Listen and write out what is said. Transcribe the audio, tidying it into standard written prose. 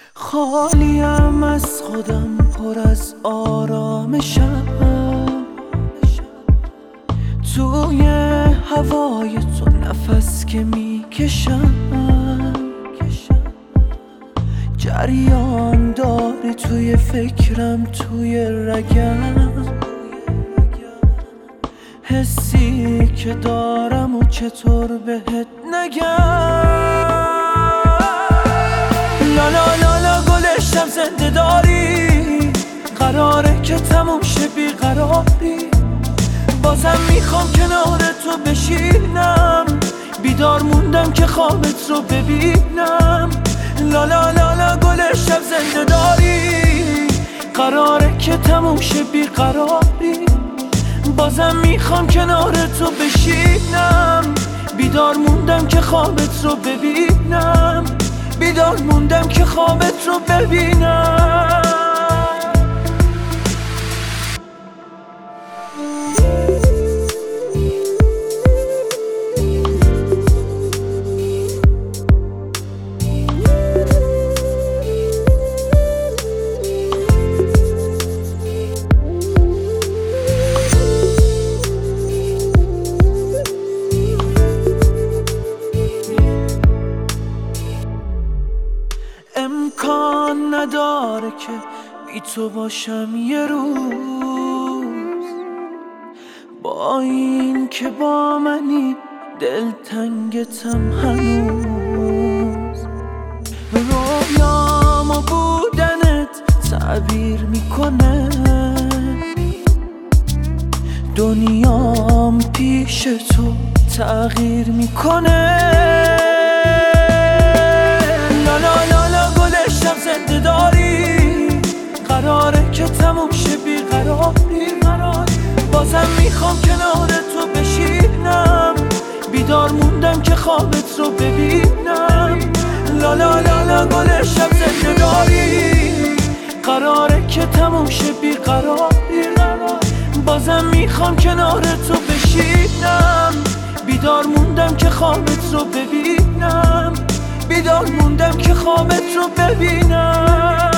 خالیم از خودم، پر از آرامشم، توی هوای تو نفس که میکشم، جریان داری توی فکرم، توی رگم، حسی که دارم و چطور بهت نگم. لالا لالا گلشم زنده داری، قراره که تموم شه بیقراری، بازم میخوام کنار تو بشینم، بیدار موندم که خوابت رو ببینم. لالا لالا گلشم زنده داری، قراره که تموم شه بیقراری، بازم میخوام کنار تو بشینم، بیدار موندم که خوابت رو ببینم، بیدار موندم که خوابت رو ببینم. امکان نداره که بی تو باشم یه روز، با این که با منی دلتنگتم هنوز. رویام و بودنت تعبیر میکنه، دنیام پیش تو تغییر میکنه. زنده داری، قراره که تموم شه بیقراری، بازم میخوام کنار تو بشینم، بیدار موندم که خوابت رو ببینم. لالا لالا گلشم زنده داری، قراره که تموم شه بیقراری، بازم میخوام کنار تو بشینم، بیدار موندم که خوابت رو ببینم، بیدار موندم که خوابت رو ببینم.